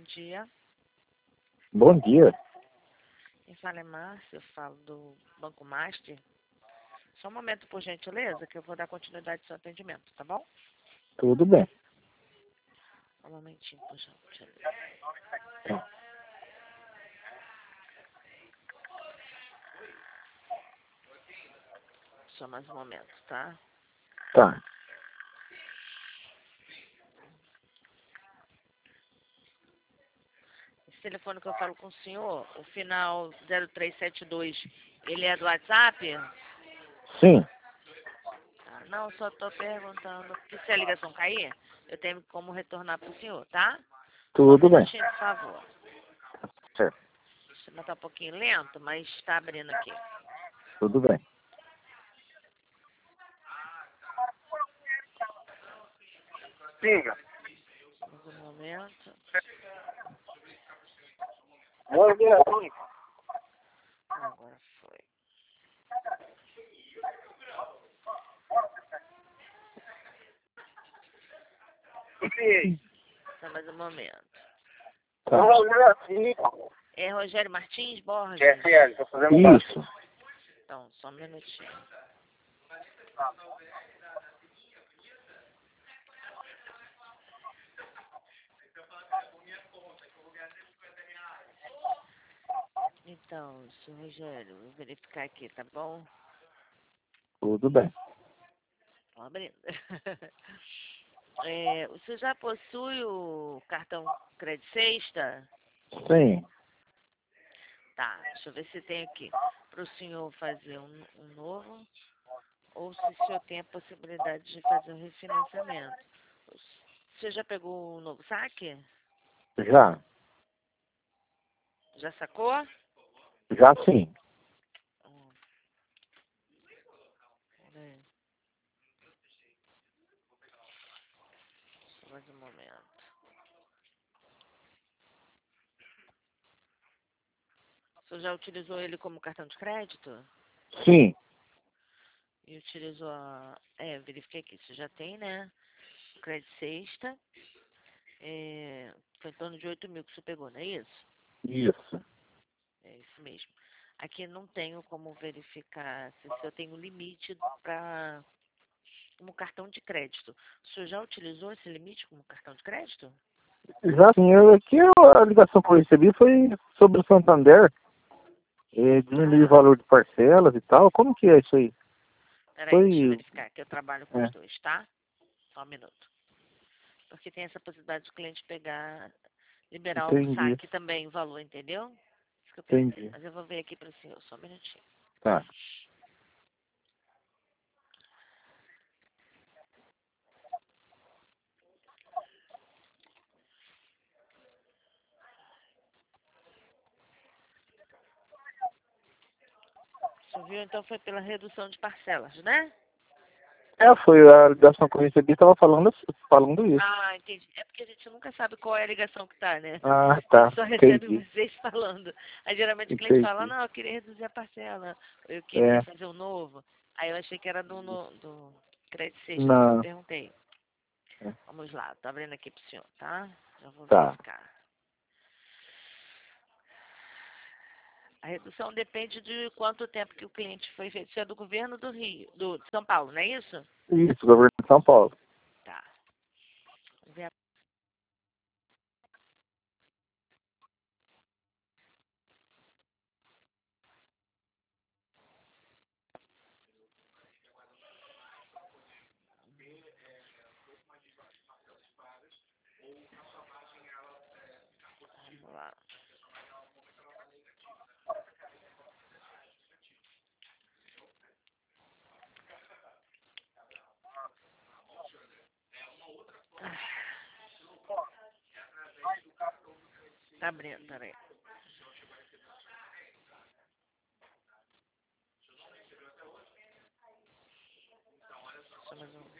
dia. Bom dia. Quem fala é Márcia, eu falo do Banco Master. Só um momento, por gentileza, que eu vou dar continuidade ao seu atendimento, tá bom? Tudo bem. Um momentinho, por gentileza. Tá. Só mais um momento, tá? Tá. Esse telefone que eu falo com o senhor, o final 0372, ele é do WhatsApp? Sim. Ah, não, só tô perguntando, porque se a ligação cair, eu tenho como retornar pro senhor, tá? Só um Tudo bem. minutinho, por favor. Certo. O sistema tá um pouquinho lento, mas está abrindo aqui. Tudo bem. Siga. Mais um momento. Agora foi. Só mais um momento. Tá. É Rogério Martins Borges? Isso. Então, só um minutinho. Então, senhor Rogério, vou verificar aqui, tá bom? Tudo bem. Tô abrindo. O senhor já possui o cartão Crédito Sexta? Sim. Tá, deixa eu ver se tem aqui. Para o senhor fazer um novo, ou se o senhor tem a possibilidade de fazer um refinanciamento. O senhor já pegou um novo saque? Já. Já sacou? Já sim. Peraí. Só mais um momento. O senhor já utilizou ele como cartão de crédito? Sim. E utilizou verifiquei aqui, você já tem, né? Crédito Sexta. Foi em torno de 8 mil que você pegou, não é isso? Isso. É isso mesmo. Aqui não tenho como verificar se o senhor tem um limite para como cartão de crédito. O senhor já utilizou esse limite como cartão de crédito? Já sim. A ligação que eu recebi foi sobre o Santander. Diminuir o valor de parcelas e tal. Como que é isso aí? Peraí, deixa eu Foi... verificar, que eu trabalho com os É. dois, tá? Só um minuto. Porque tem essa possibilidade do cliente liberar o Entendi. saque também, o valor, entendeu? Isso que eu pensei. Entendi. Mas eu vou ver aqui para o senhor, só um minutinho. Tá. O senhor viu, então foi pela redução de parcelas, né? Foi a ligação que eu recebi, estava falando isso. Ah, entendi. É porque a gente nunca sabe qual é a ligação que tá, né? Ah, A gente tá. só recebe Entendi. vocês falando. Aí geralmente o cliente fala, Entendi. não, eu queria reduzir a parcela, eu queria É. fazer um novo. Aí eu achei que era do crédito sexta, por isso que eu Não. perguntei. É. Vamos lá, tô abrindo aqui pro senhor, tá? Já vou Tá. verificar. A redução depende de quanto tempo que o cliente foi feito. Isso é do governo do Rio, de São Paulo, não é isso? Isso, governo de São Paulo. Tá. Vamos ver. Vamos lá. Tá abrindo, peraí. Só mais um.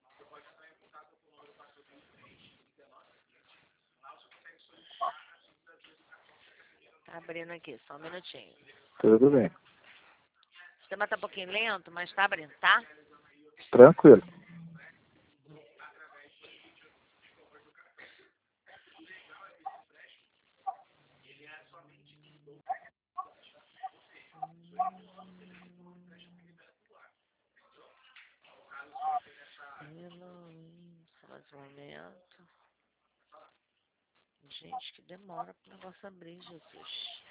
Tá abrindo aqui, só um minutinho. Tudo bem. O sistema tá um pouquinho lento, mas tá abrindo, tá? Tranquilo. Só mais um momento. Gente, que demora pro negócio abrir, Jesus.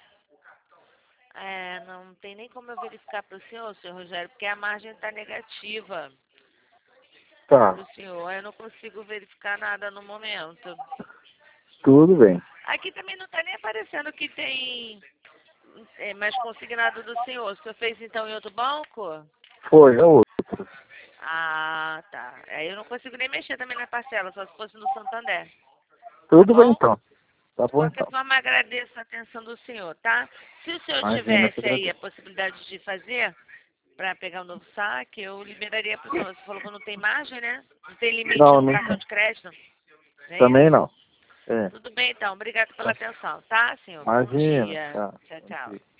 Não tem nem como eu verificar para o senhor Rogério, porque a margem está negativa Tá, para o senhor. Eu não consigo verificar nada no momento. tudo bem. Aqui também não está nem aparecendo que tem mais consignado do senhor. O senhor fez então em outro banco? Foi, é outro. Ah, tá. Aí eu não consigo nem mexer também na parcela, só se fosse no Santander. Tá Tudo bem bom? então. Tá De bom qualquer então. forma, agradeço a atenção do senhor, tá? Se o senhor Imagina, eu que tivesse aí a agradeço. possibilidade de fazer para pegar um novo saque, eu liberaria para o senhor. Você falou que não tem margem, né? Não tem limite Não, no cartão não. de crédito, não é Também isso? não. É. Tudo bem, então. Obrigada pela Tá. atenção, tá, senhor? Bom Imagina. dia. Tá. Tchau, Bom tchau. dia.